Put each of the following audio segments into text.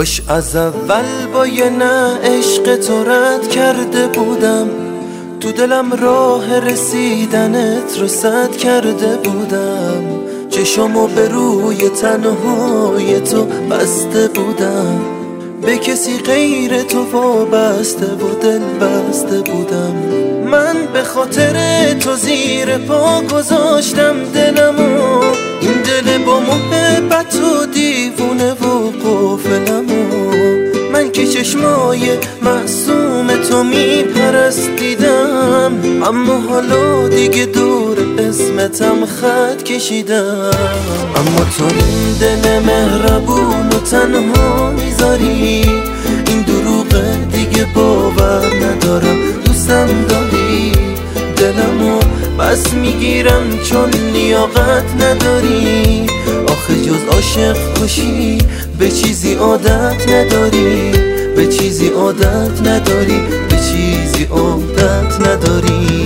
کاش از اول با یه نه عشق تو رد کرده بودم، تو دلم راه رسیدنت رو سد کرده بودم، چشمو به روی تنهای تو بسته بودم، به کسی غیر تو وابسته و دل بسته بودم. من به خاطر تو زیر پا گذاشتم دلمو، این دل با محبت و دیوونه و غافلمو. من که چشمای معصوم تو میپرستیدم، اما حالا دیگه دور اسمتم خط کشیدم. اما تو این دل مهربون و تنها میذاری، این دروغه دیگه باور ندارم، دوستم داری دلمو بس میگیرم چون لیاقت نداری. آخه جز عاشق کشی به چیزی عادت نداری، به چیزی عادت نداری، به چیزی عادت نداری.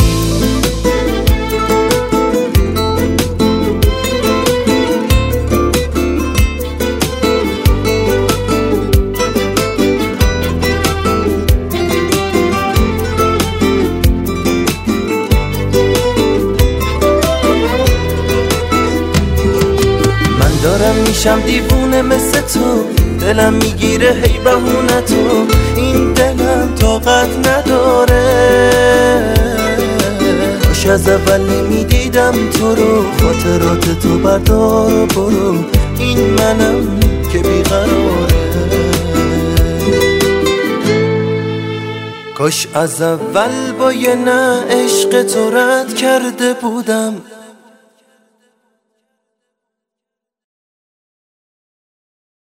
دارم میشم دیوونه مثل تو، دلم میگیره هی بهونه تو، این دلم طاقت نداره. کاش از اول نمیدیدم تو رو، خاطرات تو بردار و برو، این منم که بیقراره. کاش از اول با یه نه عشق تو رد کرده بودم،